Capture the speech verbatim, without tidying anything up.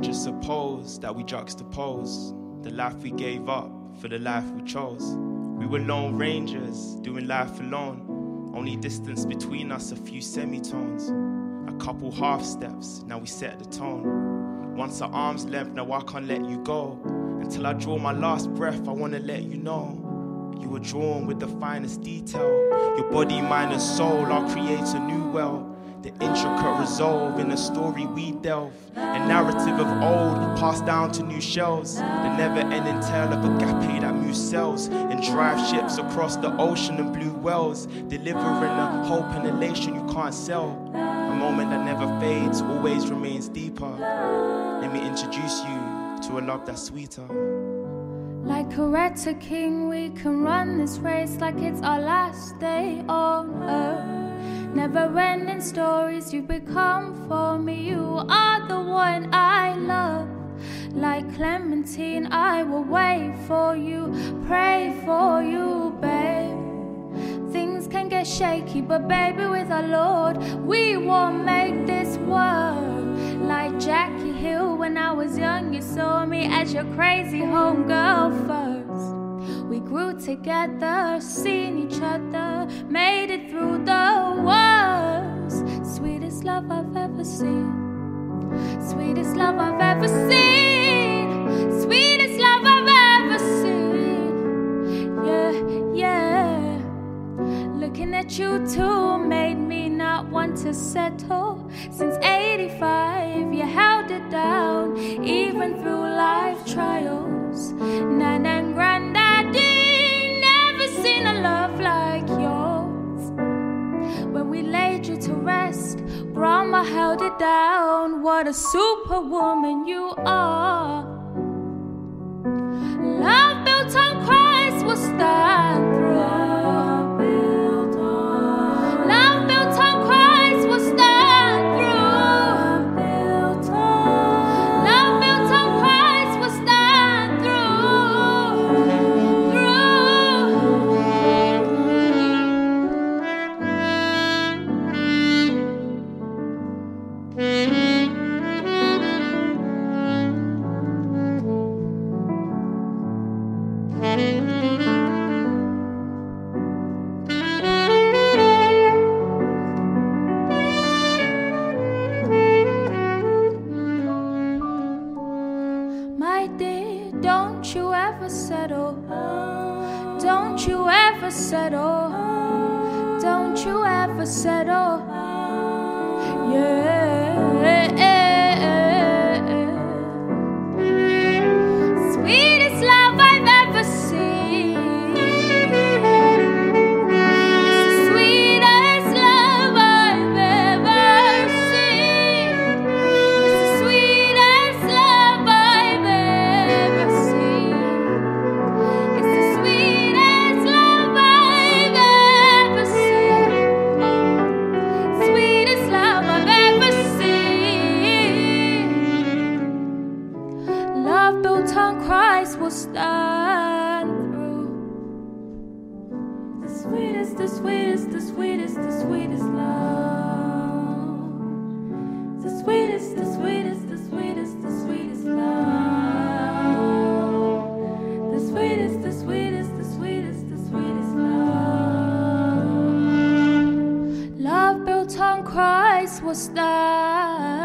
just suppose that we juxtapose the life we gave up for the life we chose. We were lone rangers, doing life alone. Only distance between us, a few semitones. A couple half steps, now we set the tone. Once at arm's length, now I can't let you go. Until I draw my last breath, I wanna let you know. You were drawn with the finest detail. Your body, mind and soul, I'll create a new well. The intricate resolve in a story we delve. A narrative of old passed down to new shells. The never-ending tale of agape that moves cells and drives ships across the ocean and blue wells, delivering a hope and elation you can't sell. A moment that never fades, always remains deeper. Let me introduce you to a love that's sweeter. Like a Retta King, we can run this race like it's our last day on earth. Never-ending stories you've become for me. You are the one I love. Like Clementine, I will wait for you, pray for you, babe. Things can get shaky, but baby, with our Lord, we will make this work. Like Jackie Hill, when I was young, you saw me as your crazy homegirl first. We grew together, seen each other, made it through the worst. Sweetest love I've ever seen. Sweetest love I've ever seen. Sweetest love I've ever seen. Yeah, yeah. Looking at you too made me not want to settle. Since eighty-five, you held it down, even through life trials. Nana and Granddaddy, never seen a love like yours. When we laid you to rest, Grandma held it down. What a superwoman you are. Love built on Christ will stand through. Don't you ever settle. Don't you ever settle. Don't you ever settle. Yeah. Sweetest love I've ever seen. It's the sweetest love I've ever seen. It's the sweetest love I've ever seen. It's the sweetest love I've ever seen. Sweetest love I've ever seen. Love built on Christ will stand through. The sweetest, the sweetest, the sweetest, the sweetest love. The sweetest, the sweetest, the sweetest, the sweetest love. The sweetest, the sweetest, the sweetest, the sweetest love. Love built on Christ will stand.